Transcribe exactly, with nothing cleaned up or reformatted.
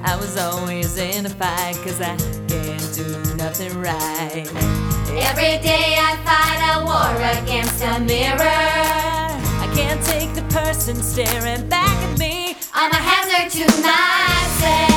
I was always in a fight, cause I can't do nothing right. Every day I fight a war against a mirror. I can't take the person staring back at me. I'm a hazard to myself.